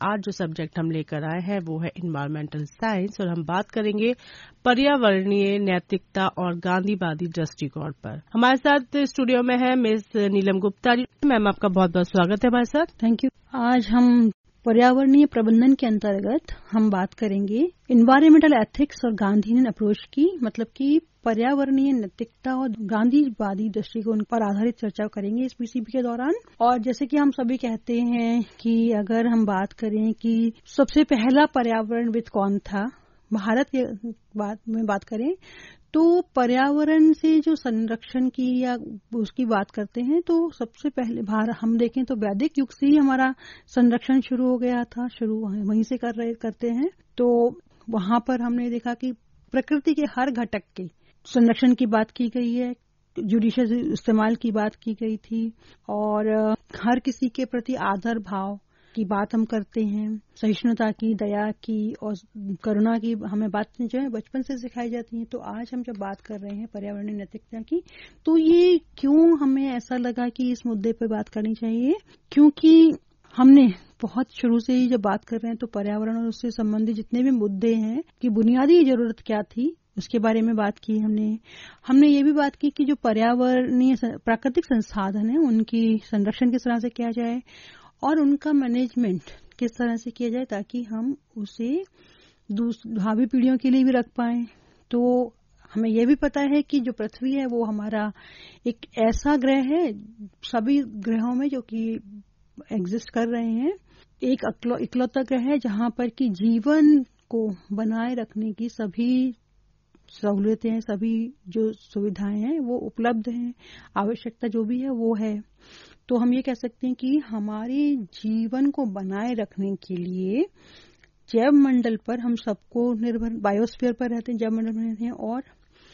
आज जो सब्जेक्ट हम लेकर आए हैं वो है एनवायरमेंटल साइंस और हम बात करेंगे पर्यावरणीय नैतिकता और गांधीवादी दृष्टिकोण पर। हमारे साथ स्टूडियो में है मिस नीलम गुप्ता जी। मैम, आपका बहुत बहुत स्वागत है हमारे साथ। Thank you. आज हम पर्यावरणीय प्रबंधन के अंतर्गत हम बात करेंगे इन्वायरमेंटल एथिक्स और गांधीयन अप्रोच की, मतलब कि पर्यावरणीय नैतिकता और गांधीवादी दृष्टिकोण पर आधारित चर्चा करेंगे इस पीसीबी के दौरान। और जैसे कि हम सभी कहते हैं कि अगर हम बात करें कि सबसे पहला पर्यावरणविद कौन था, भारत के बात करें तो पर्यावरण से जो संरक्षण की या उसकी बात करते हैं तो सबसे पहले हम देखें तो वैदिक युग से ही हमारा संरक्षण शुरू हो गया था, शुरू वहीं से करते हैं। तो वहां पर हमने देखा कि प्रकृति के हर घटक के संरक्षण की बात की गई है, जुडिशियस इस्तेमाल की बात की गई थी और हर किसी के प्रति आदर भाव की बात हम करते हैं, सहिष्णुता की, दया की और करुणा की हमें बातें जो है बचपन से सिखाई जाती हैं। तो आज हम जब बात कर रहे हैं पर्यावरणीय नैतिकता की, तो ये क्यों हमें ऐसा लगा कि इस मुद्दे पर बात करनी चाहिए, क्योंकि हमने बहुत शुरू से ही जब बात कर रहे हैं तो पर्यावरण और उससे संबंधित जितने भी मुद्दे हैं कि बुनियादी जरूरत क्या थी उसके बारे में बात की। हमने ये भी बात की कि जो पर्यावरणीय प्राकृतिक संसाधन है उनकी संरक्षण किस तरह से किया जाए और उनका मैनेजमेंट किस तरह से किया जाए ताकि हम उसे भावी पीढ़ियों के लिए भी रख पाएं। तो हमें यह भी पता है कि जो पृथ्वी है वो हमारा एक ऐसा ग्रह है सभी ग्रहों में जो कि एग्जिस्ट कर रहे हैं, एक इकलौता ग्रह है जहां पर कि जीवन को बनाए रखने की सभी सहूलियतें हैं, सभी जो सुविधाएं हैं वो उपलब्ध हैं, आवश्यकता जो भी है वो है। तो हम ये कह सकते हैं कि हमारे जीवन को बनाए रखने के लिए जैव मंडल पर हम सबको निर्भर, बायोस्फीयर पर रहते हैं, जैव मंडल में रहते हैं और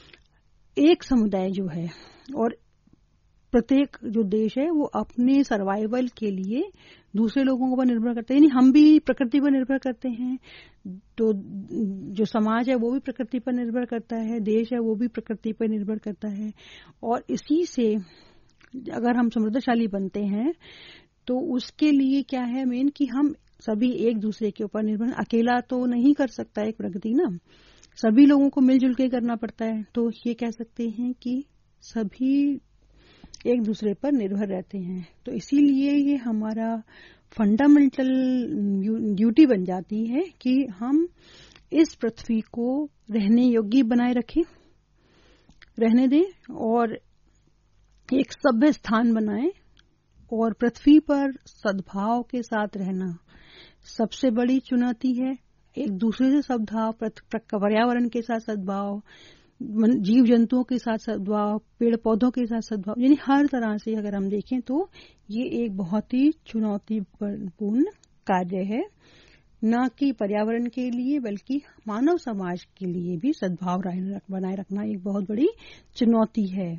एक समुदाय जो है और प्रत्येक जो देश है वो अपने सर्वाइवल के लिए दूसरे लोगों पर निर्भर करते हैं, यानी हम भी प्रकृति पर निर्भर करते हैं। तो जो समाज है वो भी प्रकृति पर निर्भर करता है, देश है वो भी प्रकृति पर निर्भर करता है और इसी से अगर हम समृद्धशाली बनते हैं तो उसके लिए क्या है मेन कि हम सभी एक दूसरे के ऊपर निर्भर, अकेला तो नहीं कर सकता एक प्रगति ना, सभी लोगों को मिलजुल के करना पड़ता है। तो ये कह सकते हैं कि सभी एक दूसरे पर निर्भर रहते हैं। तो इसीलिए ये हमारा फंडामेंटल ड्यूटी बन जाती है कि हम इस पृथ्वी को रहने योग्य बनाए रखें, रहने दें और एक सभ्य स्थान बनाएं और पृथ्वी पर सद्भाव के साथ रहना सबसे बड़ी चुनौती है। एक दूसरे से सद्भाव, पर्यावरण के साथ सद्भाव, जीव जंतुओं के साथ सद्भाव, पेड़ पौधों के साथ सद्भाव, यानी हर तरह से अगर हम देखें तो ये एक बहुत ही चुनौतीपूर्ण कार्य है, न कि पर्यावरण के लिए बल्कि मानव समाज के लिए भी सद्भाव बनाए रखना एक बहुत बड़ी चुनौती है।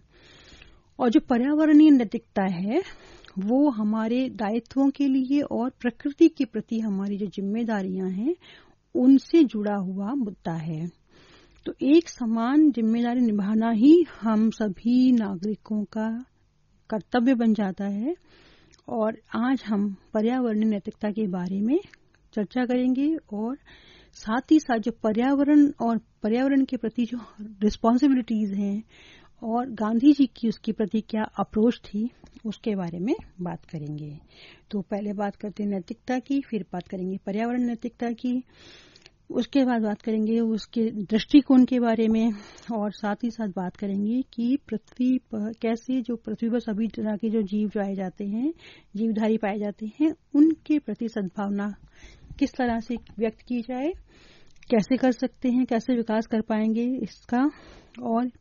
और जो पर्यावरणीय नैतिकता है वो हमारे दायित्वों के लिए और प्रकृति के प्रति हमारी जो जिम्मेदारियां हैं उनसे जुड़ा हुआ मुद्दा है। तो एक समान जिम्मेदारी निभाना ही हम सभी नागरिकों का कर्तव्य बन जाता है और आज हम पर्यावरणीय नैतिकता के बारे में चर्चा करेंगे और साथ ही साथ जो पर्यावरण और पर्यावरण के प्रति जो रिस्पॉन्सिबिलिटीज हैं और गांधी जी की उसके प्रति क्या अप्रोच थी उसके बारे में बात करेंगे। तो पहले बात करते हैं नैतिकता की, फिर बात करेंगे पर्यावरण नैतिकता की, उसके बाद बात करेंगे उसके दृष्टिकोण के बारे में और साथ ही साथ बात करेंगे कि पृथ्वी पर कैसे जो पृथ्वी पर सभी तरह के जो जीव पाए जाते हैं, जीवधारी पाए जाते हैं, उनके प्रति सद्भावना किस तरह से व्यक्त की जाए, कैसे कर सकते हैं, कैसे विकास कर पाएंगे इसका और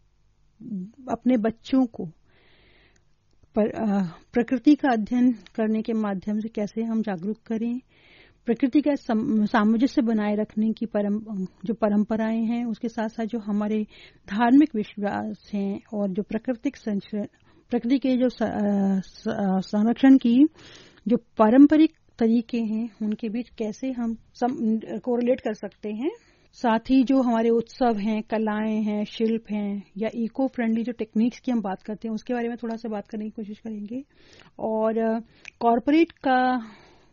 अपने बच्चों को प्रकृति का अध्ययन करने के माध्यम से कैसे हम जागरूक करें, प्रकृति का सामंजस्य बनाए रखने की जो परंपराएं हैं उसके साथ साथ जो हमारे धार्मिक विश्वास हैं और जो प्रकृति के जो संरक्षण की जो पारंपरिक तरीके हैं उनके बीच कैसे हम कोरिलेट कर सकते हैं। साथ ही जो हमारे उत्सव हैं, कलाएं हैं, शिल्प हैं या इको फ्रेंडली जो टेक्निक्स की हम बात करते हैं उसके बारे में थोड़ा सा बात करने की कोशिश करेंगे और कॉर्पोरेट का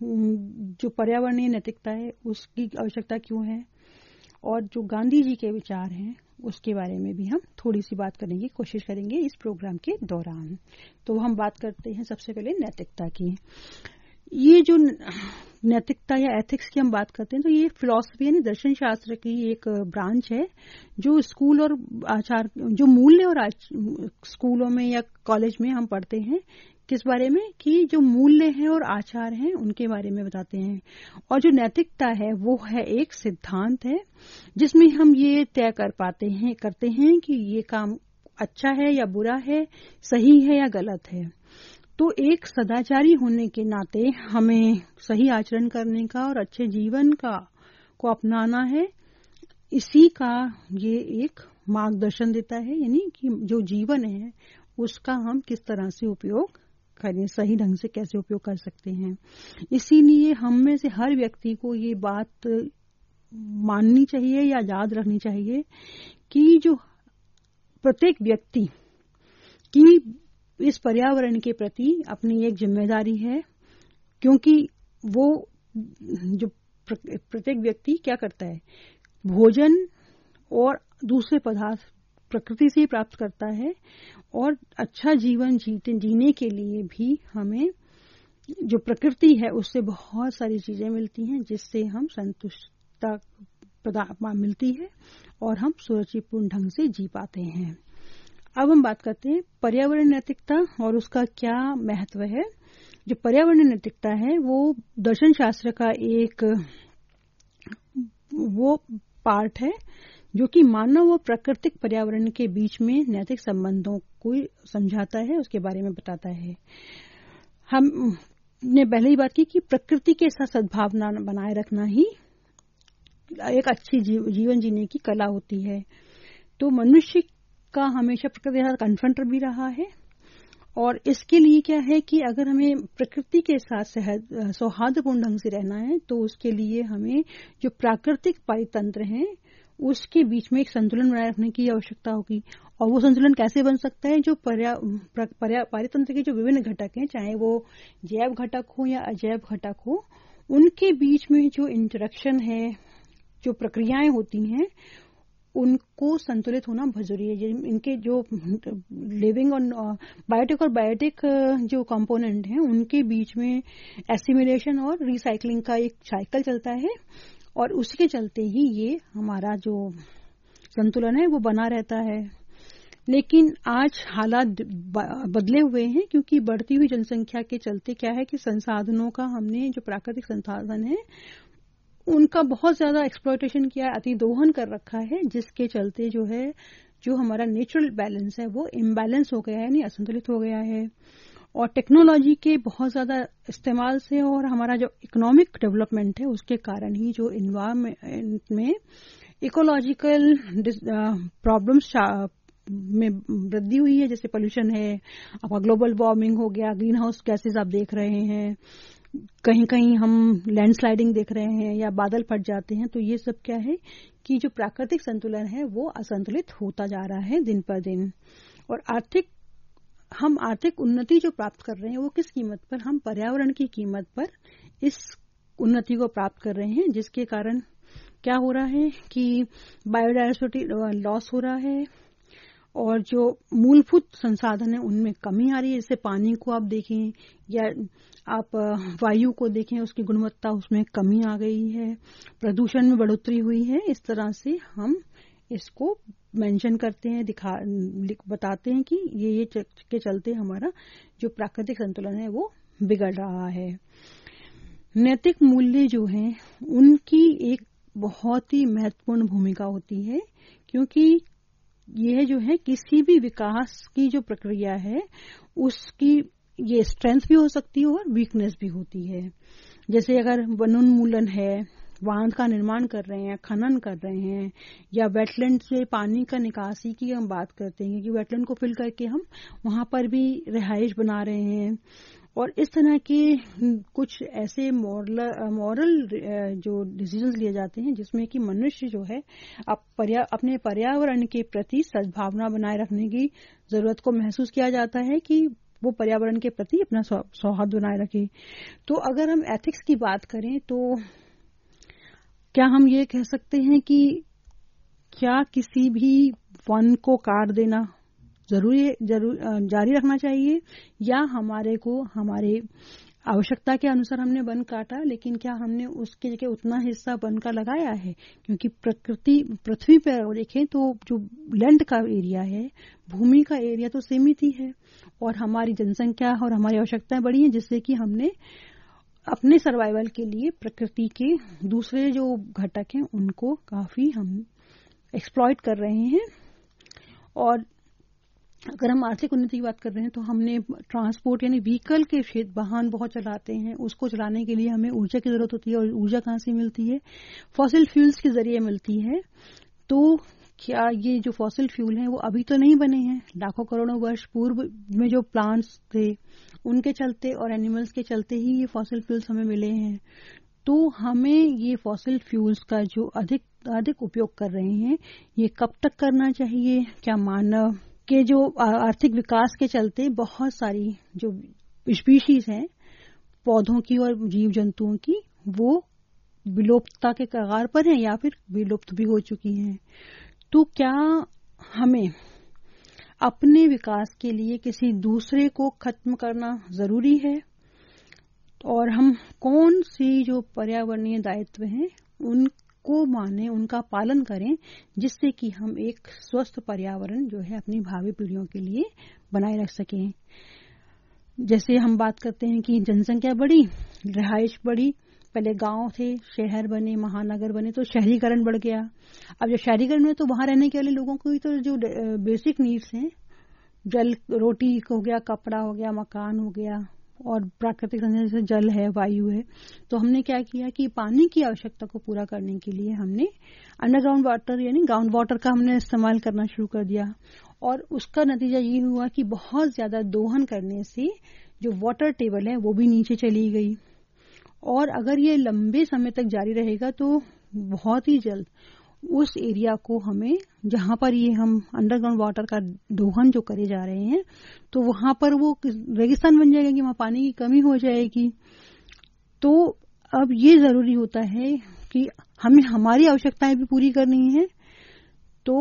जो पर्यावरणीय नैतिकता है उसकी आवश्यकता क्यों है, और जो गांधी जी के विचार हैं उसके बारे में भी हम थोड़ी सी बात करने की कोशिश करेंगे इस प्रोग्राम के दौरान। तो हम बात करते हैं सबसे पहले नैतिकता की। ये जो नैतिकता या एथिक्स की हम बात करते हैं तो ये फिलॉसफी यानी दर्शन शास्त्र की एक ब्रांच है जो स्कूल और आचार, जो मूल्य और स्कूलों में या कॉलेज में हम पढ़ते हैं किस बारे में, कि जो मूल्य हैं और आचार हैं उनके बारे में बताते हैं। और जो नैतिकता है वो है एक सिद्धांत है जिसमें हम ये तय करते हैं कि ये काम अच्छा है या बुरा है, सही है या गलत है। तो एक सदाचारी होने के नाते हमें सही आचरण करने का और अच्छे जीवन को अपनाना है। इसी का ये एक मार्गदर्शन देता है, यानी कि जो जीवन है उसका हम किस तरह से उपयोग करें, सही ढंग से कैसे उपयोग कर सकते हैं। इसीलिए हम में से हर व्यक्ति को ये बात माननी चाहिए या याद रखनी चाहिए कि जो प्रत्येक व्यक्ति की इस पर्यावरण के प्रति अपनी एक जिम्मेदारी है, क्योंकि वो जो प्रत्येक व्यक्ति क्या करता है, भोजन और दूसरे पदार्थ प्रकृति से प्राप्त करता है, और अच्छा जीवन जीने के लिए भी हमें जो प्रकृति है उससे बहुत सारी चीजें मिलती हैं जिससे हम संतुष्टता मिलती है और हम सुरुचिपूर्ण ढंग से जी पाते हैं। अब हम बात करते हैं पर्यावरण नैतिकता और उसका क्या महत्व है। जो पर्यावरण नैतिकता है वो दर्शन शास्त्र का एक वो पार्ट है जो कि मानव और प्राकृतिक पर्यावरण के बीच में नैतिक संबंधों को समझाता है, उसके बारे में बताता है। हमने पहले ही बात की कि प्रकृति के साथ सद्भावना बनाए रखना ही एक अच्छी जीवन जीने की कला होती है। तो मनुष्य का हमेशा प्रकृति के साथ कन्फ्रंट भी रहा है, और इसके लिए क्या है कि अगर हमें प्रकृति के साथ सौहार्दपूर्ण ढंग से रहना है तो उसके लिए हमें जो प्राकृतिक परितंत्र हैं उसके बीच में एक संतुलन बनाए रखने की आवश्यकता होगी। और वो संतुलन कैसे बन सकता है, जो परितंत्र के जो विभिन्न घटक हैं, चाहे वो जैव घटक हो या अजैव घटक हो, उनके बीच में जो इंटरेक्शन है, जो प्रक्रियाएं होती हैं, उनको संतुलित होना बहुत जरूरी है। इनके जो लिविंग और बायोटिक जो कंपोनेंट हैं उनके बीच में एसिमिलेशन और रिसाइकलिंग का एक साइकिल चलता है, और उसके चलते ही ये हमारा जो संतुलन है वो बना रहता है। लेकिन आज हालात बदले हुए हैं, क्योंकि बढ़ती हुई जनसंख्या के चलते क्या है कि संसाधनों का हमने जो प्राकृतिक संसाधन है उनका बहुत ज्यादा एक्सप्लॉयटेशन किया है, अतिदोहन कर रखा है, जिसके चलते जो है जो हमारा नेचुरल बैलेंस है वो इम्बैलेंस हो गया है, यानी असंतुलित हो गया है। और टेक्नोलॉजी के बहुत ज्यादा इस्तेमाल से और हमारा जो इकोनॉमिक डेवलपमेंट है उसके कारण ही जो एनवायरमेंट में इकोलॉजिकल प्रॉब्लम्स में वृद्धि हुई है, जैसे पोल्यूशन है, आपका ग्लोबल वार्मिंग हो गया, ग्रीन हाउस गैसेज आप देख रहे हैं, कहीं कहीं हम लैंडस्लाइडिंग देख रहे हैं या बादल फट जाते हैं। तो ये सब क्या है कि जो प्राकृतिक संतुलन है वो असंतुलित होता जा रहा है दिन पर दिन। और हम आर्थिक उन्नति जो प्राप्त कर रहे हैं वो किस कीमत पर, हम पर्यावरण की कीमत पर इस उन्नति को प्राप्त कर रहे हैं, जिसके कारण क्या हो रहा है कि बायोडायवर्सिटी लॉस हो रहा है, और जो मूलभूत संसाधन है उनमें कमी आ रही है। जैसे पानी को आप देखें या आप वायु को देखें, उसकी गुणवत्ता उसमें कमी आ गई है, प्रदूषण में बढ़ोतरी हुई है। इस तरह से हम इसको मेंशन करते हैं, बताते हैं कि ये के चलते हमारा जो प्राकृतिक संतुलन है वो बिगड़ रहा है। नैतिक मूल्य जो हैं उनकी एक बहुत ही महत्वपूर्ण भूमिका होती है, क्योंकि यह जो है किसी भी विकास की जो प्रक्रिया है उसकी ये स्ट्रेंथ भी हो सकती है और वीकनेस भी होती है। जैसे अगर वनोन्मूलन है, बांध का निर्माण कर रहे हैं, खनन कर रहे हैं, या वेटलैंड से पानी का निकासी की हम बात करते हैं कि वेटलैंड को फिल करके हम वहां पर भी रिहाइश बना रहे हैं, और इस तरह के कुछ ऐसे मॉरल जो डिसीजंस लिए जाते हैं जिसमें कि मनुष्य जो है अपने पर्यावरण के प्रति सद्भावना बनाए रखने की जरूरत को महसूस किया जाता है कि वो पर्यावरण के प्रति अपना सौहार्द बनाए रखे। तो अगर हम एथिक्स की बात करें तो क्या हम ये कह सकते हैं कि क्या किसी भी वन को काट देना जरूर जारी रखना चाहिए, या हमारे आवश्यकता के अनुसार हमने वन काटा, लेकिन क्या हमने उसके जगह उतना हिस्सा वन का लगाया है? क्योंकि पृथ्वी पर देखें तो जो लैंड का एरिया है, भूमि का एरिया तो सीमित ही है, और हमारी जनसंख्या और हमारी आवश्यकताएं बड़ी हैं, जिससे कि हमने अपने सर्वाइवल के लिए प्रकृति के दूसरे जो घटक हैं उनको काफी हम एक्सप्लॉइट कर रहे हैं। और अगर हम आर्थिक उन्नति की बात कर रहे हैं तो हमने ट्रांसपोर्ट यानी व्हीकल के क्षेत्र, वाहन बहुत चलाते हैं, उसको चलाने के लिए हमें ऊर्जा की जरूरत होती है, और ऊर्जा कहाँ से मिलती है? फॉसिल फ्यूल्स के जरिए मिलती है। तो क्या ये जो फॉसिल फ्यूल हैं वो अभी तो नहीं बने हैं, लाखों करोड़ों वर्ष पूर्व में जो प्लांट्स थे उनके चलते और एनिमल्स के चलते ही ये फॉसिल फ्यूल्स हमें मिले हैं। तो हमें ये फॉसिल फ्यूल्स का जो अधिक उपयोग कर रहे हैं ये कब तक करना चाहिए? क्या मानव के जो आर्थिक विकास के चलते बहुत सारी जो स्पीशीज हैं पौधों की और जीव जंतुओं की, वो विलुप्तता के कगार पर हैं या फिर विलुप्त भी हो चुकी हैं। तो क्या हमें अपने विकास के लिए किसी दूसरे को खत्म करना जरूरी है? और हम कौन सी जो पर्यावरणीय दायित्व हैं उनको माने, उनका पालन करें, जिससे कि हम एक स्वस्थ पर्यावरण जो है अपनी भावी पीढ़ियों के लिए बनाए रख सकें। जैसे हम बात करते हैं कि जनसंख्या बढ़ी, रिहाइश बढ़ी, पहले गांव थे, शहर बने, महानगर बने, तो शहरीकरण बढ़ गया। अब जब शहरीकरण में तो वहां रहने के वाले लोगों को तो जो बेसिक नीड्स हैं, जल, रोटी हो गया, कपड़ा हो गया, मकान हो गया, और प्राकृतिक संसाधन जैसे जल है, वायु है, तो हमने क्या किया कि पानी की आवश्यकता को पूरा करने के लिए हमने अंडरग्राउंड वाटर यानी ग्राउंड वाटर का हमने इस्तेमाल करना शुरू कर दिया। और उसका नतीजा ये हुआ कि बहुत ज्यादा दोहन करने से जो वाटर टेबल है वो भी नीचे चली गई, और अगर ये लंबे समय तक जारी रहेगा तो बहुत ही जल्द उस एरिया को हमें, जहां पर ये हम अंडरग्राउंड वाटर का दोहन जो करे जा रहे हैं, तो वहां पर वो रेगिस्तान बन जाएगा कि वहां पानी की कमी हो जाएगी। तो अब ये जरूरी होता है कि हमें हमारी आवश्यकताएं भी पूरी करनी है, तो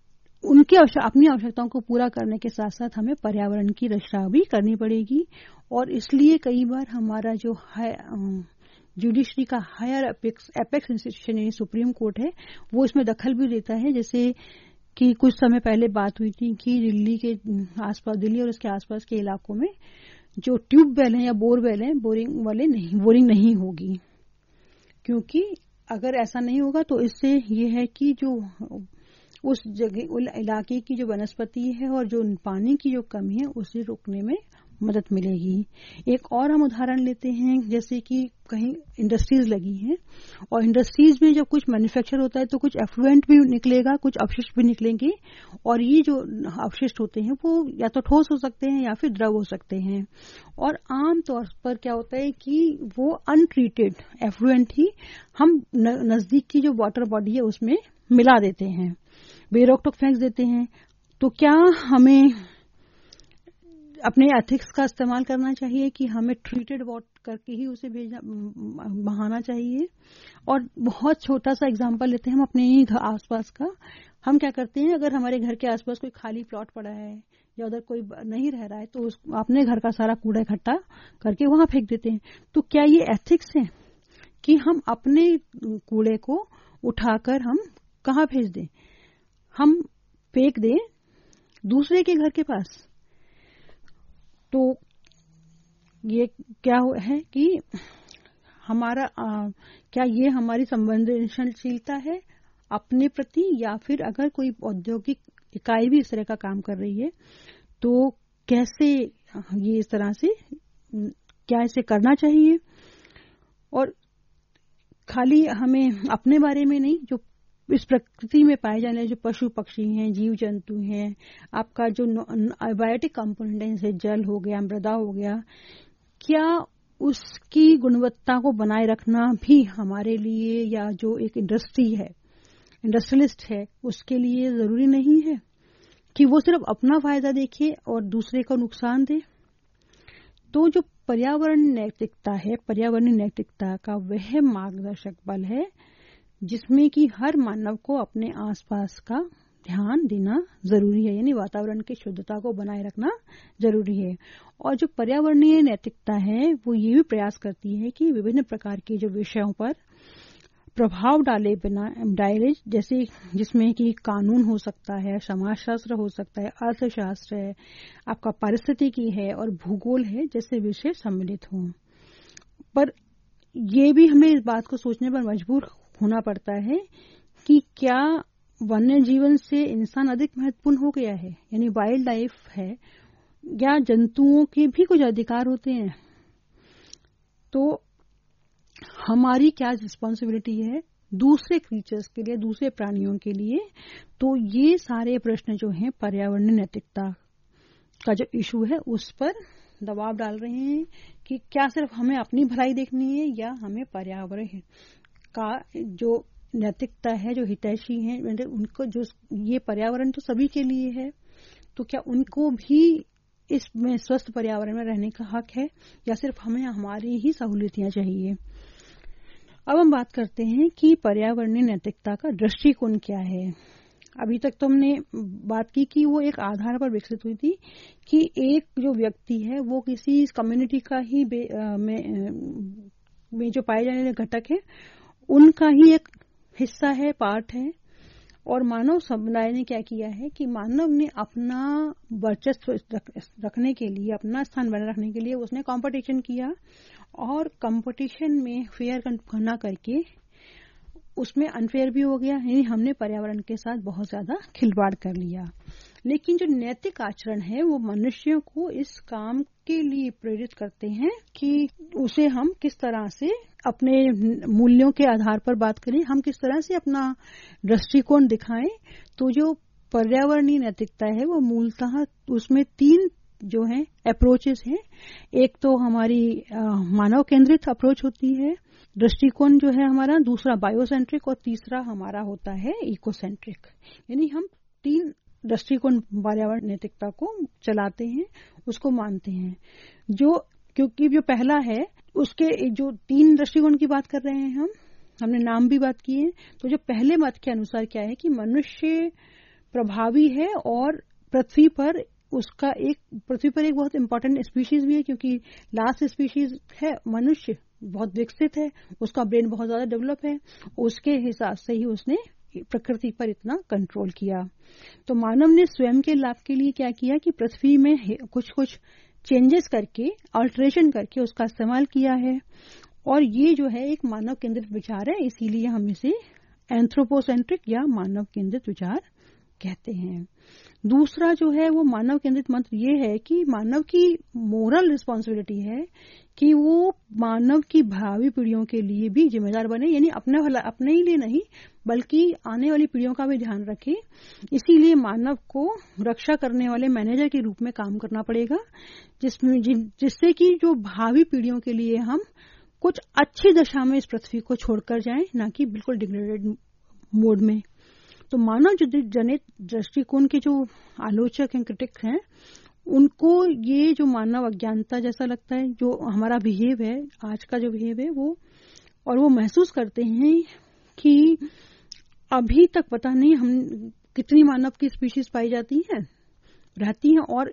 अपनी आवश्यकताओं को पूरा करने के साथ साथ हमें पर्यावरण की रक्षा भी करनी पड़ेगी। और इसलिए कई बार हमारा जो है जुडिशरी का हायर एपेक्स इंस्टीट्यूशन यानी सुप्रीम कोर्ट है, वो इसमें दखल भी देता है। जैसे कि कुछ समय पहले बात हुई थी कि दिल्ली के आसपास, दिल्ली और उसके आसपास के इलाकों में जो ट्यूबवेल हैं या बोरवेल हैं, बोरिंग नहीं होगी, क्योंकि अगर ऐसा नहीं होगा तो इससे ये है कि जो उस जगह इलाके की जो वनस्पति है और जो पानी की जो कमी है उसे रोकने में मदद मिलेगी। एक और हम उदाहरण लेते हैं, जैसे कि कहीं इंडस्ट्रीज लगी हैं, और इंडस्ट्रीज में जब कुछ मैन्युफैक्चर होता है तो कुछ एफ्लुएंट भी निकलेगा, कुछ अपशिष्ट भी निकलेंगे, और ये जो अपशिष्ट होते हैं वो या तो ठोस हो सकते हैं या फिर द्रव हो सकते हैं। और आम तौर पर क्या होता है कि वो अनट्रीटेड एफ्लुएंट ही हम नजदीक की जो वाटर बॉडी है उसमें मिला देते हैं, बेरोक टोक फेंक देते हैं। तो क्या हमें अपने एथिक्स का इस्तेमाल करना चाहिए कि हमें ट्रीटेड वाटर करके ही उसे बहाना चाहिए? और बहुत छोटा सा एग्जांपल लेते हैं हम अपने ही आसपास का। हम क्या करते हैं, अगर हमारे घर के आसपास कोई खाली प्लॉट पड़ा है या उधर कोई नहीं रह रहा है तो अपने घर का सारा कूड़ा इकट्ठा करके वहां फेंक देते हैं। तो क्या ये एथिक्स है कि हम अपने कूड़े को उठाकर हम कहाँ भेज दें? हम फेंक दें दूसरे के घर के पास? तो ये क्या है कि हमारा क्या ये हमारी संवेदनशीलता है अपने प्रति, या फिर अगर कोई औद्योगिक इकाई भी इस तरह का काम कर रही है तो कैसे ये इस तरह से क्या इसे करना चाहिए? और खाली हमें अपने बारे में नहीं, जो इस प्रकृति में पाए जाने जो पशु पक्षी हैं, जीव जंतु हैं, आपका जो बायोटिक कंपोनेंट है जैसे जल हो गया, मृदा हो गया, क्या उसकी गुणवत्ता को बनाए रखना भी हमारे लिए, या जो एक इंडस्ट्री है, इंडस्ट्रियलिस्ट है, उसके लिए जरूरी नहीं है कि वो सिर्फ अपना फायदा देखे और दूसरे को नुकसान दे? तो जो पर्यावरण नैतिकता है, पर्यावरणीय नैतिकता का वह मार्गदर्शक बल है जिसमें कि हर मानव को अपने आसपास का ध्यान देना जरूरी है, यानी वातावरण की शुद्धता को बनाए रखना जरूरी है। और जो पर्यावरणीय नैतिकता है वो ये भी प्रयास करती है कि विभिन्न प्रकार के जो विषयों पर प्रभाव डाले, जैसे जिसमें कि कानून हो सकता है, समाजशास्त्र हो सकता है, अर्थशास्त्र है, आपका पारिस्थितिकी है और भूगोल है, जैसे विषय सम्मिलित हों। पर यह भी हमें इस बात को सोचने पर मजबूर होना पड़ता है कि क्या वन्य जीवन से इंसान अधिक महत्वपूर्ण हो गया है, यानी वाइल्ड लाइफ है, या जंतुओं के भी कुछ अधिकार होते हैं। तो हमारी क्या रिस्पॉन्सिबिलिटी है दूसरे क्रीचर्स के लिए, दूसरे प्राणियों के लिए। तो ये सारे प्रश्न जो हैं पर्यावरणीय नैतिकता का जो इशू है उस पर दबाव डाल रहे हैं कि क्या सिर्फ हमें अपनी भलाई देखनी है या हमें पर्यावरण का जो नैतिकता है, जो हितैषी है, उनको जो ये पर्यावरण तो सभी के लिए है, तो क्या उनको भी इसमें स्वस्थ पर्यावरण में रहने का हक है या सिर्फ हमें हमारी ही सहूलियतें चाहिए। अब हम बात करते हैं कि पर्यावरणीय नैतिकता का दृष्टिकोण क्या है। अभी तक तो हमने बात की कि वो एक आधार पर विकसित हुई थी कि एक जो व्यक्ति है वो किसी कम्युनिटी का ही में जो पाए जाने वाले घटक है उनका ही एक हिस्सा है, पार्ट है। और मानव समुदाय ने क्या किया है कि मानव ने अपना वर्चस्व रखने के लिए, अपना स्थान बनाए रखने के लिए उसने कंपटीशन किया और कंपटीशन में फेयर ना करके उसमें अनफेयर भी हो गया, यानी हमने पर्यावरण के साथ बहुत ज्यादा खिलवाड़ कर लिया। लेकिन जो नैतिक आचरण है वो मनुष्यों को इस काम के लिए प्रेरित करते हैं कि उसे हम किस तरह से अपने मूल्यों के आधार पर बात करें, हम किस तरह से अपना दृष्टिकोण दिखाएं। तो जो पर्यावरणीय नैतिकता है वो मूलतः उसमें 3 जो है अप्रोचेस हैं। एक तो हमारी मानव केंद्रित अप्रोच होती है, दृष्टिकोण जो है हमारा, दूसरा बायोसेंट्रिक और तीसरा हमारा होता है इकोसेंट्रिक। यानी हम 3 दृष्टिकोण पर्यावरण नैतिकता को चलाते हैं, उसको मानते हैं। जो क्योंकि जो पहला है उसके जो 3 दृष्टिकोण की बात कर रहे हैं हमने नाम भी बात की है। तो जो पहले मत के अनुसार क्या है कि मनुष्य प्रभावी है और पृथ्वी पर एक बहुत इंपॉर्टेंट स्पीशीज भी है, क्योंकि लास्ट स्पीशीज है मनुष्य, बहुत विकसित है, उसका ब्रेन बहुत ज्यादा डेवलप है, उसके हिसाब से ही उसने प्रकृति पर इतना कंट्रोल किया। तो मानव ने स्वयं के लाभ के लिए क्या किया कि पृथ्वी में कुछ चेंजेस करके, अल्टरेशन करके उसका इस्तेमाल किया है। और ये जो है एक मानव केंद्रित विचार है, इसीलिए हम इसे एंथ्रोपोसेंट्रिक या मानव केंद्रित विचार कहते हैं। दूसरा जो है वो मानव केंद्रित मंत्र ये है कि मानव की मोरल रिस्पॉन्सिबिलिटी है कि वो मानव की भावी पीढ़ियों के लिए भी जिम्मेदार बने, यानी अपने ही लिए नहीं बल्कि आने वाली पीढ़ियों का भी ध्यान रखे। इसीलिए मानव को रक्षा करने वाले मैनेजर के रूप में काम करना पड़ेगा, जिससे कि जो भावी पीढ़ियों के लिए हम कुछ अच्छी दशा में इस पृथ्वी को छोड़कर जाएं, ना कि बिल्कुल डिग्रेडेड मोड में। तो मानव जनित दृष्टिकोण के जो आलोचक हैं, क्रिटिक हैं, उनको ये जो मानव अज्ञानता जैसा लगता है, जो हमारा बिहेव है, आज का जो बिहेव है वो महसूस करते हैं कि अभी तक पता नहीं हम कितनी मानव की स्पीशीज पाई जाती हैं, रहती हैं, और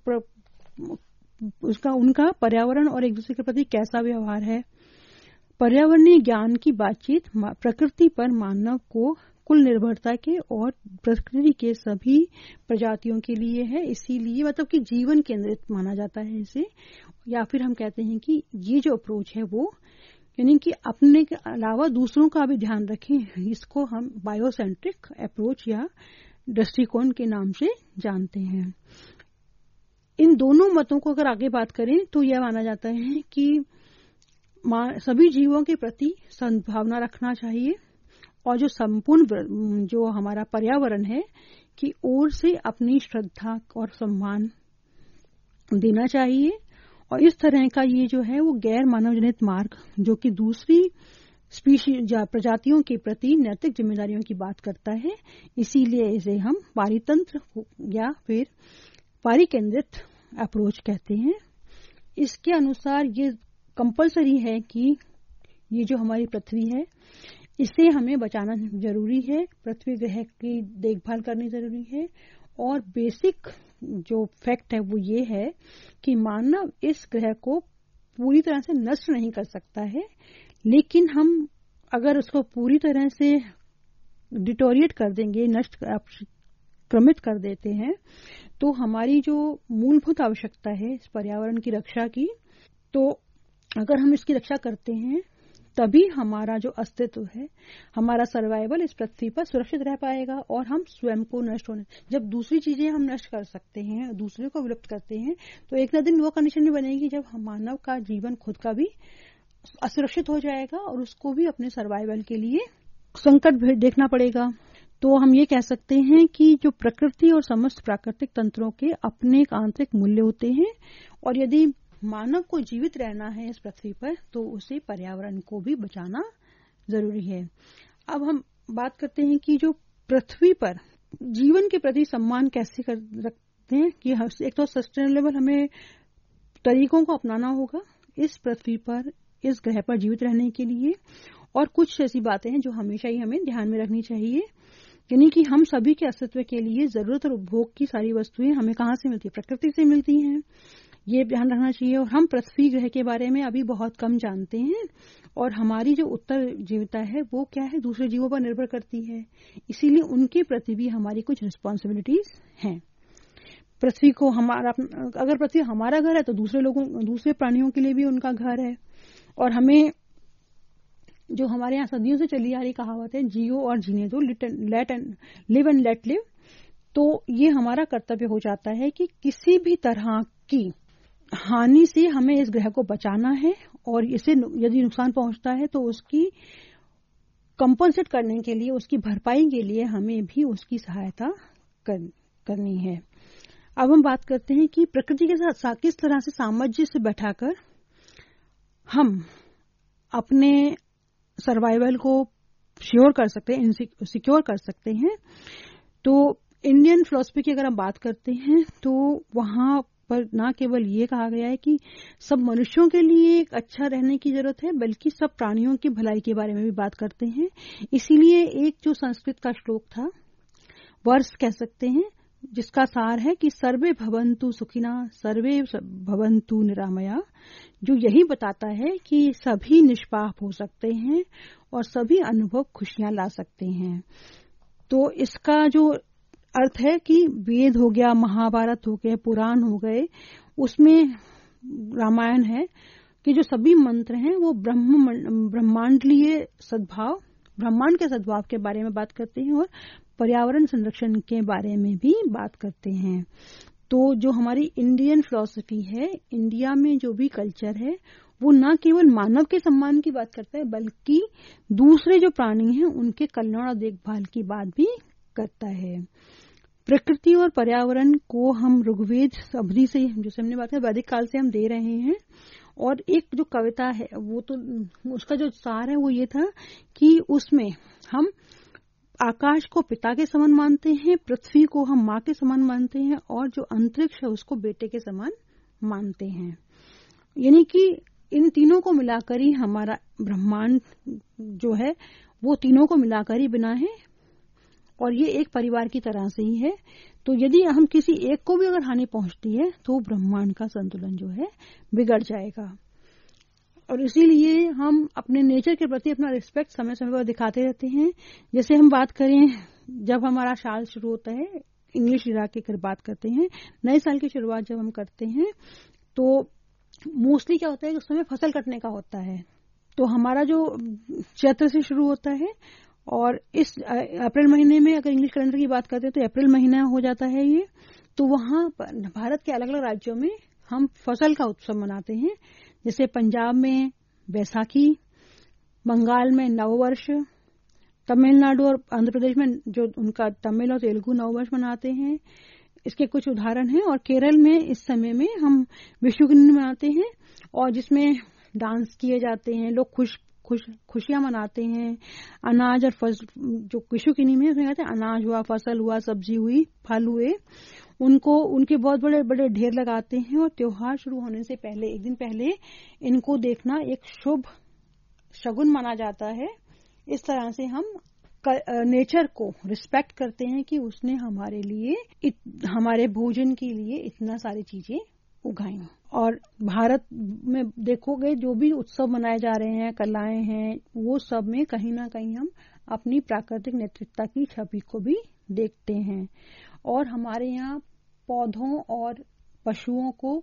उनका पर्यावरण और एक दूसरे के प्रति कैसा व्यवहार है। पर्यावरणीय ज्ञान की बातचीत प्रकृति पर मानव को कुल निर्भरता के और प्रकृति के सभी प्रजातियों के लिए है। इसीलिए मतलब कि जीवन केंद्रित माना जाता है इसे, या फिर हम कहते हैं कि ये जो अप्रोच है वो यानी कि अपने के अलावा दूसरों का भी ध्यान रखें, इसको हम बायोसेंट्रिक अप्रोच या दृष्टिकोण के नाम से जानते हैं। इन दोनों मतों को अगर आगे बात करें तो यह माना जाता है कि सभी जीवों के प्रति सद्भावना रखना चाहिए और जो संपूर्ण जो हमारा पर्यावरण है की ओर से अपनी श्रद्धा और सम्मान देना चाहिए। और इस तरह का ये जो है वो गैर मानव जनित मार्ग जो कि दूसरी स्पीशीज या प्रजातियों के प्रति नैतिक जिम्मेदारियों की बात करता है, इसीलिए इसे हम पारितंत्र या फिर पारिकेंद्रित अप्रोच कहते हैं। इसके अनुसार ये कंपलसरी है कि ये जो हमारी पृथ्वी है इसे हमें बचाना जरूरी है, पृथ्वी ग्रह की देखभाल करनी जरूरी है। और बेसिक जो फैक्ट है वो ये है कि मानव इस ग्रह को पूरी तरह से नष्ट नहीं कर सकता है, लेकिन हम अगर उसको पूरी तरह से डिटोरिएट कर देंगे, क्रमित कर देते हैं, तो हमारी जो मूलभूत आवश्यकता है इस पर्यावरण की रक्षा की, तो अगर हम इसकी रक्षा करते हैं तभी हमारा जो अस्तित्व है, हमारा सर्वाइवल इस पृथ्वी पर सुरक्षित रह पाएगा और हम स्वयं को नष्ट होने, जब दूसरी चीजें हम नष्ट कर सकते हैं, दूसरे को विलुप्त करते हैं, तो एक ना दिन वो कंडीशन भी बनेगी जब मानव का जीवन खुद का भी असुरक्षित हो जाएगा और उसको भी अपने सर्वाइवल के लिए संकट देखना पड़ेगा। तो हम ये कह सकते हैं कि जो प्रकृति और समस्त प्राकृतिक तंत्रों के अपने एक आंतरिक मूल्य होते हैं और यदि मानव को जीवित रहना है इस पृथ्वी पर तो उसे पर्यावरण को भी बचाना जरूरी है। अब हम बात करते हैं कि जो पृथ्वी पर जीवन के प्रति सम्मान कैसे रखते हैं कि एक तो सस्टेनेबल हमें तरीकों को अपनाना होगा इस पृथ्वी पर, इस ग्रह पर जीवित रहने के लिए। और कुछ ऐसी बातें हैं जो हमेशा ही हमें ध्यान में रखनी चाहिए, यानी कि हम सभी के अस्तित्व के लिए जरूरत और उपभोग की सारी वस्तुएं हमें कहाँ से मिलती है, प्रकृति से मिलती हैं, ये ध्यान रखना चाहिए। और हम पृथ्वी ग्रह के बारे में अभी बहुत कम जानते हैं और हमारी जो उत्तर जीवता है वो क्या है, दूसरे जीवों पर निर्भर करती है, इसीलिए उनके प्रति भी हमारी कुछ रिस्पॉन्सिबिलिटीज हैं। पृथ्वी को अगर पृथ्वी हमारा घर है तो दूसरे प्राणियों के लिए भी उनका घर है। और हमें जो हमारे यहाँ सदियों से चली आ रही कहावत है, जियो और जीने दो, लिव एंड लेट लिव, तो ये हमारा कर्तव्य हो जाता है कि किसी भी तरह की हानि से हमें इस ग्रह को बचाना है और इसे यदि नुकसान पहुंचता है तो उसकी कंपनसेट करने के लिए, उसकी भरपाई के लिए हमें भी उसकी सहायता करनी है। अब हम बात करते हैं कि प्रकृति के साथ किस तरह से सामंजस्य बैठाकर हम अपने सर्वाइवल को सिक्योर कर सकते हैं। तो इंडियन फिलॉसफी की अगर हम बात करते हैं तो वहां पर न केवल ये कहा गया है कि सब मनुष्यों के लिए एक अच्छा रहने की जरूरत है, बल्कि सब प्राणियों की भलाई के बारे में भी बात करते हैं। इसीलिए एक जो संस्कृत का श्लोक था, वर्ष कह सकते हैं, जिसका सार है कि सर्वे भवन्तु सुखिना सर्वे भवन्तु निरामया, जो यही बताता है कि सभी निष्पाप हो सकते हैं और सभी अनुभव खुशियां ला सकते हैं। तो इसका जो अर्थ है कि वेद हो गया, महाभारत हो गए, पुराण हो गए, उसमें रामायण है कि जो सभी मंत्र हैं वो ब्रह्मांडीय सद्भाव, ब्रह्मांड के सद्भाव के बारे में बात करते हैं और पर्यावरण संरक्षण के बारे में भी बात करते हैं। तो जो हमारी इंडियन फिलॉसफी है, इंडिया में जो भी कल्चर है, वो न केवल मानव के सम्मान की बात करता है बल्कि दूसरे जो प्राणी हैं उनके कल्याण और देखभाल की बात भी करता है। प्रकृति और पर्यावरण को हम ऋग्वेद अवधि से, जैसे हमने बात किया, वैदिक काल से हम दे रहे हैं। और एक जो कविता है वो तो उसका जो सार है वो ये था कि उसमें हम आकाश को पिता के समान मानते हैं, पृथ्वी को हम माँ के समान मानते हैं और जो अंतरिक्ष है उसको बेटे के समान मानते हैं। यानी कि इन तीनों को मिलाकर ही हमारा ब्रह्मांड जो है वो तीनों को मिलाकर ही बना है और ये एक परिवार की तरह से ही है। तो यदि हम किसी एक को भी अगर हानि पहुंचती है तो ब्रह्मांड का संतुलन जो है बिगड़ जाएगा। और इसीलिए हम अपने नेचर के प्रति अपना रिस्पेक्ट समय समय पर दिखाते रहते हैं। जैसे हम बात करें, जब हमारा साल शुरू होता है, इंग्लिश ईरा की अगर बात करते हैं, नए साल की शुरुआत जब हम करते हैं तो मोस्टली क्या होता है कि उस समय फसल कटने का होता है। तो हमारा जो चैत्र से शुरू होता है और इस अप्रैल महीने में अगर इंग्लिश कैलेंडर की बात करते हैं तो अप्रैल महीना हो जाता है ये। तो वहां भारत के अलग अलग राज्यों में हम फसल का उत्सव मनाते हैं। जैसे पंजाब में बैसाखी, बंगाल में नववर्ष, तमिलनाडु और आंध्र प्रदेश में जो उनका तमिल और तेलुगु नववर्ष मनाते हैं, इसके कुछ उदाहरण हैं। और केरल में इस समय में हम विशुकर्णी मनाते हैं और जिसमें डांस किए जाते हैं, लोग खुशियां मनाते हैं। अनाज और फसल, जो विशु किन्हीं में उसमें कहते हैं अनाज हुआ, फसल हुआ, सब्जी हुई, फल हुए, उनको उनके बहुत बड़े बड़े ढेर लगाते हैं और त्योहार शुरू होने से पहले एक दिन पहले इनको देखना एक शुभ शगुन माना जाता है। इस तरह से हम नेचर को रिस्पेक्ट करते हैं कि उसने हमारे लिए हमारे भोजन के लिए इतना सारी चीजें उगाई। और भारत में देखोगे जो भी उत्सव मनाए जा रहे हैं, कलाएं हैं, वो सब में कहीं ना कहीं हम अपनी प्राकृतिक नैतिकता की छवि को भी देखते हैं। और हमारे यहाँ पौधों और पशुओं को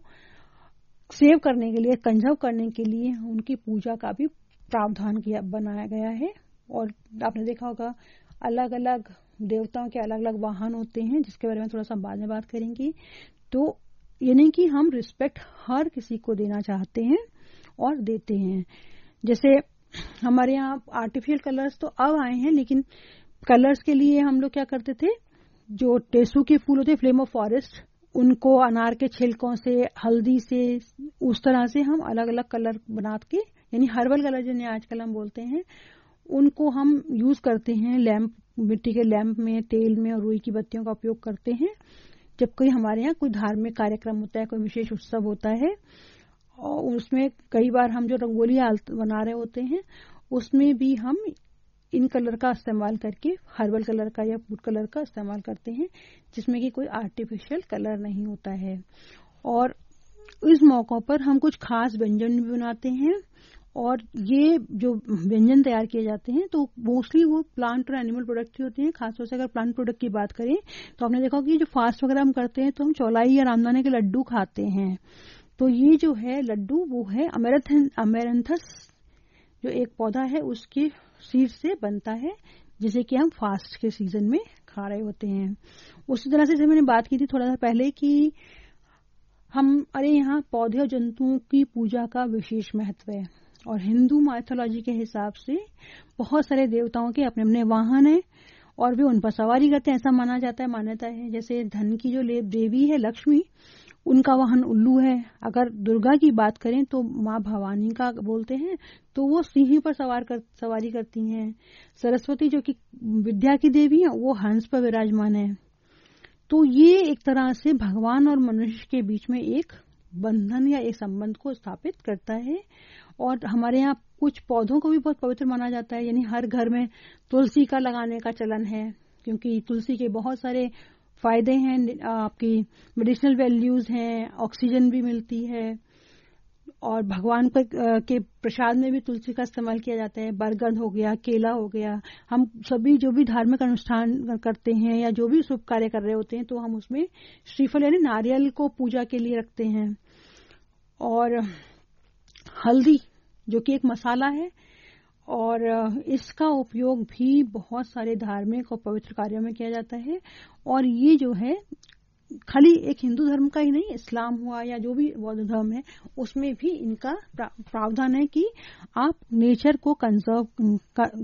सेव करने के लिए, कंजर्व करने के लिए उनकी पूजा का भी प्रावधान बनाया गया है। और आपने देखा होगा अलग अलग देवताओं के अलग अलग वाहन होते हैं, जिसके बारे में थोड़ा सा बाद में बात करेंगे। तो ये नहीं कि हम रिस्पेक्ट हर किसी को देना चाहते हैं और देते हैं। जैसे हमारे यहाँ आर्टिफिशियल कलर्स तो अब आए हैं, लेकिन कलर्स के लिए हम लोग क्या करते थे, जो टेसू के फूल होते हैं, फ्लेम ऑफ फॉरेस्ट, उनको अनार के छिलकों से, हल्दी से, उस तरह से हम अलग अलग कलर बना के, यानी हर्बल कलर जिन्हें आजकल हम बोलते हैं, उनको हम यूज करते हैं लैंप, मिट्टी के लैंप में, तेल में और रुई की बत्तियों का उपयोग करते हैं। जब कोई हमारे यहाँ कोई धार्मिक कार्यक्रम होता है, कोई विशेष उत्सव होता है, और उसमें कई बार हम जो रंगोली बना रहे होते हैं, उसमें भी हम इन कलर का इस्तेमाल करके, हर्बल कलर का या फूड कलर का इस्तेमाल करते हैं, जिसमें कि कोई आर्टिफिशियल कलर नहीं होता है। और इस मौकों पर हम कुछ खास व्यंजन भी बनाते हैं। और ये जो व्यंजन तैयार किए जाते हैं तो मोस्टली वो प्लांट और एनिमल प्रोडक्ट की होते हैं। खासतौर से अगर प्लांट प्रोडक्ट की बात करें तो आपने देखा कि जो फास्ट वगैरह हम करते हैं तो हम चौलाई या रामदाने के लड्डू खाते हैं। तो ये जो है लड्डू, वो है अमेरंथस, जो एक पौधा है उसके सीड से बनता है, जिसे कि हम फास्ट के सीजन में खा रहे होते हैं। उसी तरह से मैंने बात की थी थोड़ा सा पहले कि हमारे यहाँ पौधे और जंतुओं की पूजा का विशेष महत्व है। और हिंदू माइथोलॉजी के हिसाब से बहुत सारे देवताओं के अपने अपने वाहन हैं और वे उन पर सवारी करते हैं, ऐसा माना जाता है, मान्यता है। जैसे धन की जो देवी है लक्ष्मी, उनका वाहन उल्लू है। अगर दुर्गा की बात करें तो माँ भवानी का बोलते हैं, तो वो सिंह पर सवारी करती हैं। सरस्वती जो कि विद्या की देवी है, वो हंस पर विराजमान है। तो ये एक तरह से भगवान और मनुष्य के बीच में एक बंधन या एक संबंध को स्थापित करता है। और हमारे यहाँ कुछ पौधों को भी बहुत पवित्र माना जाता है, यानी हर घर में तुलसी का लगाने का चलन है, क्योंकि तुलसी के बहुत सारे फायदे हैं, आपकी मेडिसिनल वैल्यूज हैं, ऑक्सीजन भी मिलती है। और भगवान के प्रसाद में भी तुलसी का इस्तेमाल किया जाता है। बरगद हो गया, केला हो गया, हम सभी जो भी धार्मिक अनुष्ठान करते हैं या जो भी शुभ कार्य कर रहे होते हैं तो हम उसमें श्रीफल यानी नारियल को पूजा के लिए रखते हैं। और हल्दी जो कि एक मसाला है, और इसका उपयोग भी बहुत सारे धार्मिक और पवित्र कार्यों में किया जाता है। और ये जो है खाली एक हिंदू धर्म का ही नहीं, इस्लाम हुआ या जो भी बौद्ध धर्म है, उसमें भी इनका प्रावधान है कि आप नेचर को कंजर्व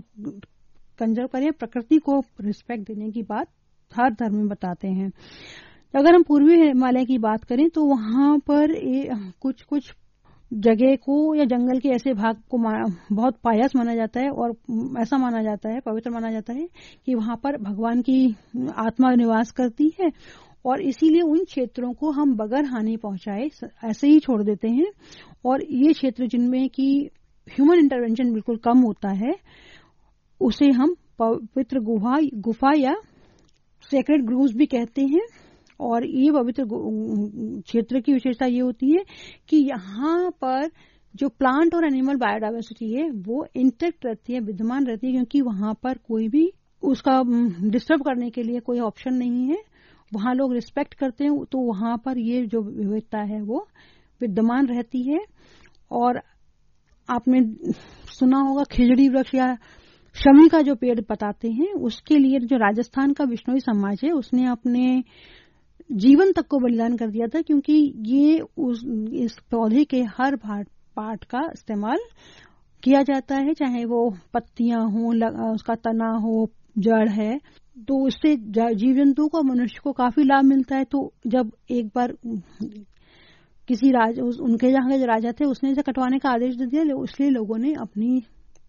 करें, प्रकृति को रिस्पेक्ट देने की बात हर धर्म में बताते हैं। अगर हम पूर्वी हिमालय की बात करें तो वहां पर कुछ जगह को या जंगल के ऐसे भाग को बहुत पायस माना जाता है और ऐसा माना जाता है, पवित्र माना जाता है कि वहां पर भगवान की आत्मा निवास करती है। और इसीलिए उन क्षेत्रों को हम बगैर हानि पहुंचाए ऐसे ही छोड़ देते हैं। और ये क्षेत्र जिनमें कि ह्यूमन इंटरवेंशन बिल्कुल कम होता है, उसे हम पवित्र गुफा या सेक्रेड ग्रूव्स भी कहते हैं। और ये पवित्र क्षेत्र की विशेषता ये होती है कि यहाँ पर जो प्लांट और एनिमल बायोडाइवर्सिटी है वो इंटैक्ट रहती है, विद्यमान रहती है, क्योंकि वहां पर कोई भी उसका डिस्टर्ब करने के लिए कोई ऑप्शन नहीं है। वहां लोग रिस्पेक्ट करते हैं, तो वहां पर ये जो विविधता है वो विद्यमान रहती है। और आपने सुना होगा खिजड़ी वृक्ष या शमी का जो पेड़ बताते हैं, उसके लिए जो राजस्थान का बिश्नोई समाज है उसने अपने जीवन तक को बलिदान कर दिया था, क्योंकि ये इस पौधे के हर पार्ट का इस्तेमाल किया जाता है, चाहे वो पत्तियां हो, उसका तना हो, जड़ है। तो इससे जीव जंतु को, मनुष्य को काफी लाभ मिलता है। तो जब एक बार किसी उनके जहाँ के जो राजा थे उसने इसे कटवाने का आदेश दे दिया, इसलिए लोगों ने अपनी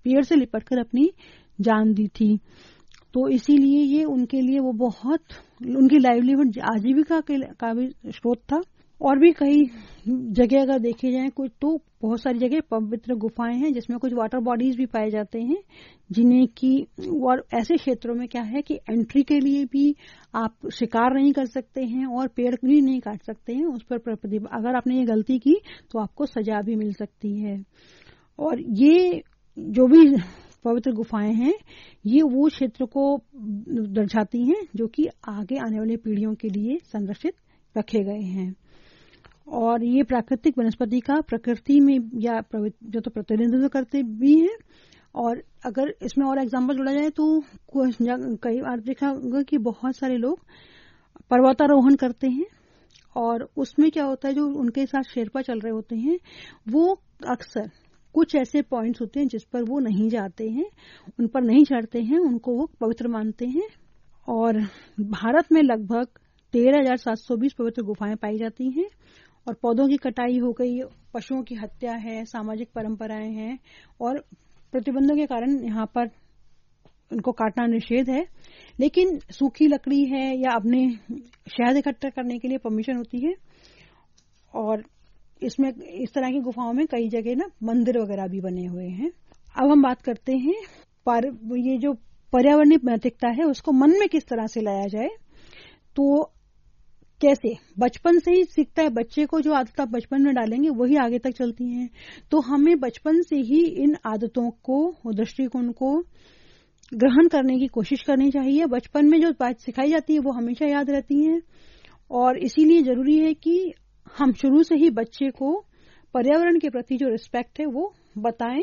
पेड़ से लिपटकर अपनी जान दी थी। तो इसीलिए ये उनके लिए वो बहुत, उनकी लाइवलीहुड आजीविका का भी स्रोत था। और भी कई जगह अगर देखे जाए कुछ, तो बहुत सारी जगह पवित्र गुफाएं हैं जिसमें कुछ वाटर बॉडीज भी पाए जाते हैं, जिन्हें की, और ऐसे क्षेत्रों में क्या है कि एंट्री के लिए भी आप शिकार नहीं कर सकते हैं और पेड़ भी नहीं काट सकते हैं। उस पर अगर आपने ये गलती की तो आपको सजा भी मिल सकती है। और ये जो भी पवित्र गुफाएं हैं, ये वो क्षेत्र को दर्शाती हैं जो कि आगे आने वाली पीढ़ियों के लिए संरक्षित रखे गए हैं। और ये प्राकृतिक वनस्पति का प्रकृति में या जो तो प्रतिनिधित्व करते भी हैं। और अगर इसमें और एग्जाम्पल जोड़ा जाए तो कई बार देखा होगा कि बहुत सारे लोग पर्वतारोहण करते हैं, और उसमें क्या होता है, जो उनके साथ शेरपा चल रहे होते हैं वो अक्सर कुछ ऐसे पॉइंट्स होते हैं जिस पर वो नहीं जाते हैं, उन पर नहीं चढ़ते हैं, उनको वो पवित्र मानते हैं। और भारत में लगभग 13,720 पवित्र गुफाएं पाई जाती हैं। और पौधों की कटाई हो गई, पशुओं की हत्या है, सामाजिक परंपराएं हैं, और प्रतिबंधों के कारण यहाँ पर उनको काटना निषेध है। लेकिन सूखी लकड़ी है या अपने शहद इकट्ठा करने के लिए परमिशन होती है। और इसमें इस तरह की गुफाओं में कई जगह ना मंदिर वगैरह भी बने हुए हैं। अब हम बात करते हैं पर ये जो पर्यावरणीय नैतिकता है उसको मन में किस तरह से लाया जाए। तो कैसे, बचपन से ही सीखता है बच्चे को, जो आदत आप बचपन में डालेंगे वही आगे तक चलती हैं। तो हमें बचपन से ही इन आदतों को, दृष्टिकोण को ग्रहण करने की कोशिश करनी चाहिए। बचपन में जो बात सिखाई जाती है वो हमेशा याद रहती है। और इसीलिए जरूरी है कि हम शुरू से ही बच्चे को पर्यावरण के प्रति जो रिस्पेक्ट है वो बताएं।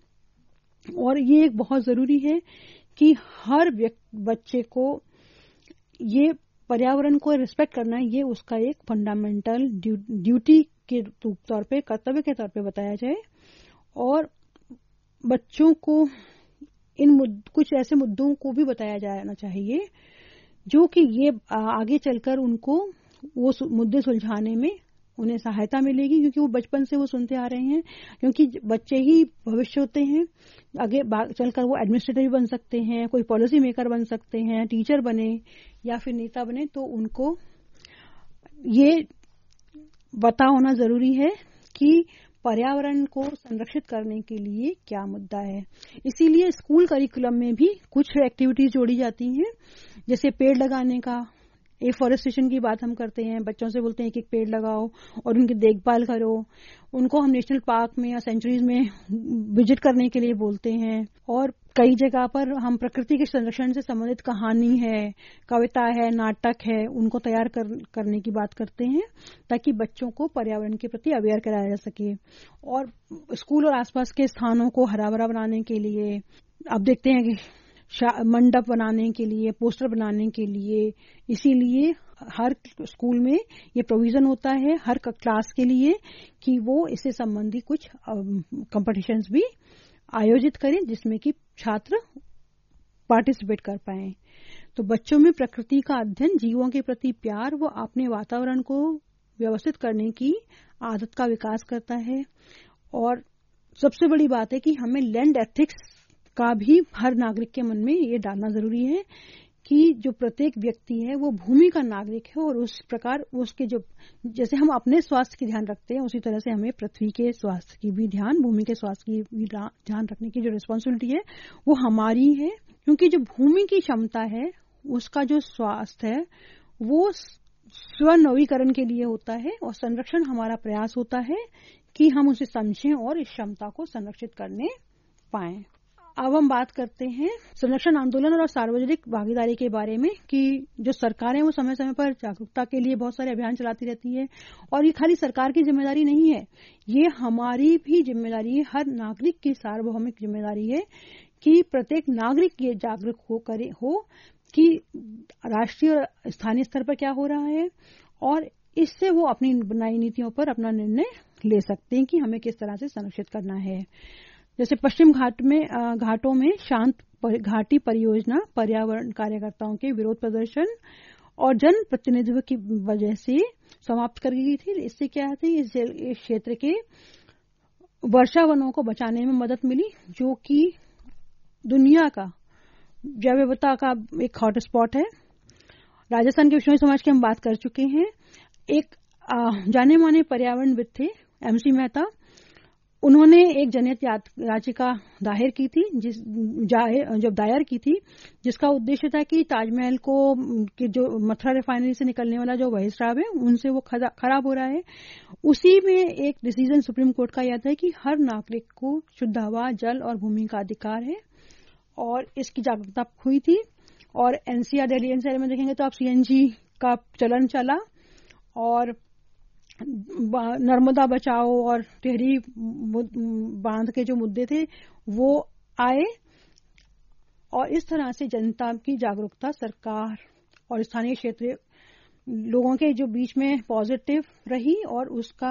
और ये एक बहुत जरूरी है कि हर बच्चे को ये पर्यावरण को रिस्पेक्ट करना, ये उसका एक फंडामेंटल ड्यूटी के तौर पे, कर्तव्य के तौर पे बताया जाए। और बच्चों को कुछ ऐसे मुद्दों को भी बताया जाना चाहिए जो कि ये आगे चलकर उनको वो मुद्दे सुलझाने में उन्हें सहायता मिलेगी, क्योंकि वो बचपन से वो सुनते आ रहे हैं। क्योंकि बच्चे ही भविष्य होते हैं, आगे चलकर वो एडमिनिस्ट्रेटर बन सकते हैं, कोई पॉलिसी मेकर बन सकते हैं, टीचर बने या फिर नेता बने। तो उनको ये पता होना जरूरी है कि पर्यावरण को संरक्षित करने के लिए क्या मुद्दा है। इसीलिए स्कूल करिकुलम में भी कुछ एक्टिविटीज जोड़ी जाती हैं, जैसे पेड़ लगाने का, एफॉरेस्टेशन की बात हम करते हैं, बच्चों से बोलते हैं कि एक पेड़ लगाओ और उनकी देखभाल करो। उनको हम नेशनल पार्क में या सेंचुरीज में विजिट करने के लिए बोलते हैं। और कई जगह पर हम प्रकृति के संरक्षण से संबंधित कहानी है, कविता है, नाटक है, उनको तैयार करने की बात करते हैं, ताकि बच्चों को पर्यावरण के प्रति अवेयर कराया जा सके। और स्कूल और आसपास के स्थानों को हरा भरा बनाने के लिए अब देखते हैं कि मंडप बनाने के लिए, पोस्टर बनाने के लिए, इसीलिए हर स्कूल में ये प्रोविजन होता है हर क्लास के लिए कि वो इससे संबंधित कुछ कॉम्पिटिशन्स भी आयोजित करें जिसमें कि छात्र पार्टिसिपेट कर पाएं। तो बच्चों में प्रकृति का अध्ययन, जीवों के प्रति प्यार, वो अपने वातावरण को व्यवस्थित करने की आदत का विकास करता है। और सबसे बड़ी बात है कि हमें लैंड एथिक्स का भी हर नागरिक के मन में ये डालना जरूरी है कि जो प्रत्येक व्यक्ति है वो भूमि का नागरिक है। और उस प्रकार उसके जो, जैसे हम अपने स्वास्थ्य की ध्यान रखते हैं, उसी तरह से हमें पृथ्वी के स्वास्थ्य की भी ध्यान, भूमि के स्वास्थ्य की भी ध्यान रखने की जो रिस्पॉन्सिबिलिटी है वो हमारी है। क्योंकि जो भूमि की क्षमता है, उसका जो स्वास्थ्य है वो स्वनवीकरण के लिए होता है, और संरक्षण हमारा प्रयास होता है कि हम उसे समझें और इस क्षमता को संरक्षित करने पाएं। अब हम बात करते हैं संरक्षण आंदोलन और सार्वजनिक भागीदारी के बारे में, कि जो सरकारें वो समय समय पर जागरूकता के लिए बहुत सारे अभियान चलाती रहती है। और ये खाली सरकार की जिम्मेदारी नहीं है, ये हमारी भी जिम्मेदारी है, हर नागरिक की सार्वभौमिक जिम्मेदारी है कि प्रत्येक नागरिक ये जागरूक हो कि राष्ट्रीय और स्थानीय स्तर पर क्या हो रहा है, और इससे वो अपनी बनाई नीतियों पर अपना निर्णय ले सकते हैं कि हमें किस तरह से संरक्षित करना है। जैसे पश्चिम घाटों में शांत घाटी परियोजना पर्यावरण कार्यकर्ताओं के विरोध प्रदर्शन और जन प्रतिनिधित्व की वजह से समाप्त कर दी गई थी। इससे क्या है, इस क्षेत्र के वर्षा वनों को बचाने में मदद मिली, जो कि दुनिया का जैव विविधता का एक हॉटस्पॉट है। राजस्थान के विश्नोई समाज की हम बात कर चुके हैं। एक जाने माने पर्यावरणविद थे MC मेहता, उन्होंने एक जनहित याचिका दायर की थी, जिसका उद्देश्य था कि ताजमहल कि जो मथुरा रिफाइनरी से निकलने वाला जो बहिस्राव है उनसे वो खराब हो रहा है। उसी में एक डिसीजन सुप्रीम कोर्ट का यह था कि हर नागरिक को शुद्ध हवा, जल और भूमि का अधिकार है, और इसकी जागरूकता हुई थी। और NCR दिल्ली NCR में देखेंगे तो आप CNG का चलन चला, और नर्मदा बचाओ और टिहरी बांध के जो मुद्दे थे वो आए, और इस तरह से जनता की जागरूकता सरकार और स्थानीय क्षेत्रीय लोगों के जो बीच में पॉजिटिव रही, और उसका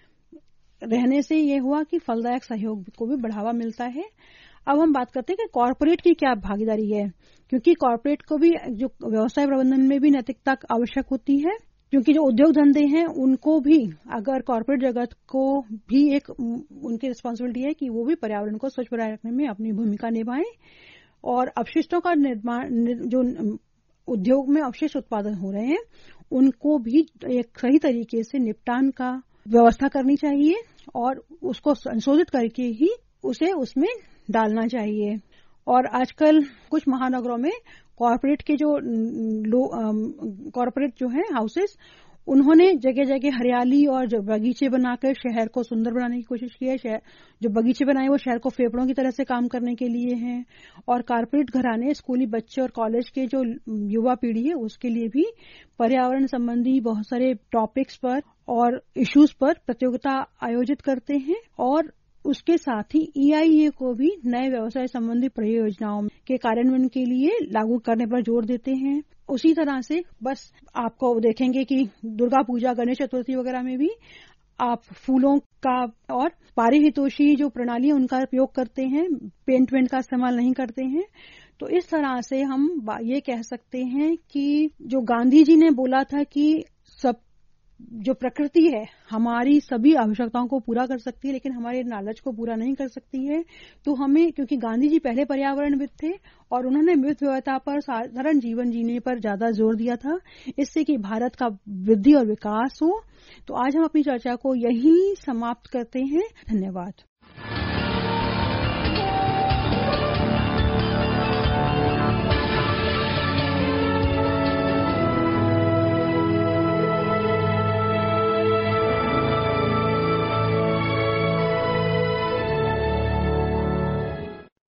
रहने से ये हुआ कि फलदायक सहयोग को भी बढ़ावा मिलता है। अब हम बात करते हैं कि कॉर्पोरेट की क्या भागीदारी है, क्योंकि कॉर्पोरेट को भी जो व्यवसाय प्रबंधन में भी नैतिकता आवश्यक होती है, क्योंकि जो उद्योग धंधे हैं उनको भी, अगर कॉर्पोरेट जगत को भी एक उनकी रिस्पांसिबिलिटी है कि वो भी पर्यावरण को स्वच्छ बनाए रखने में अपनी भूमिका निभाएं, और अपशिष्टों का निर्माण, जो उद्योग में अपशिष्ट उत्पादन हो रहे हैं उनको भी एक सही तरीके से निपटान का व्यवस्था करनी चाहिए, और उसको संशोधित करके ही उसे उसमें डालना चाहिए। और आजकल कुछ महानगरों में कॉर्पोरेट के कॉर्पोरेट जो है हाउसेस, उन्होंने जगह जगह हरियाली और जो बगीचे बनाकर शहर को सुंदर बनाने की कोशिश की है। जो बगीचे बनाए वो शहर को फेफड़ों की तरह से काम करने के लिए हैं, और कॉर्पोरेट घराने स्कूली बच्चे और कॉलेज के जो युवा पीढ़ी है उसके लिए भी पर्यावरण संबंधी बहुत सारे टॉपिक्स पर और इश्यूज पर प्रतियोगिता आयोजित करते हैं, और उसके साथ ही EIA को भी नए व्यवसाय संबंधी परियोजनाओं के कार्यान्वयन के लिए लागू करने पर जोर देते हैं। उसी तरह से बस आपको देखेंगे कि दुर्गा पूजा, गणेश चतुर्थी वगैरह में भी आप फूलों का और पारिहितोषी जो प्रणाली है उनका उपयोग करते हैं, पेंट का इस्तेमाल नहीं करते हैं। तो इस तरह से हम ये कह सकते हैं कि जो गांधी जी ने बोला था कि जो प्रकृति है हमारी सभी आवश्यकताओं को पूरा कर सकती है, लेकिन हमारे लालच को पूरा नहीं कर सकती है। तो हमें, क्योंकि गांधी जी पहले पर्यावरणविद थे और उन्होंने विविधता पर, साधारण जीवन जीने पर ज्यादा जोर दिया था, इससे कि भारत का वृद्धि और विकास हो। तो आज हम अपनी चर्चा को यहीं समाप्त करते हैं। धन्यवाद।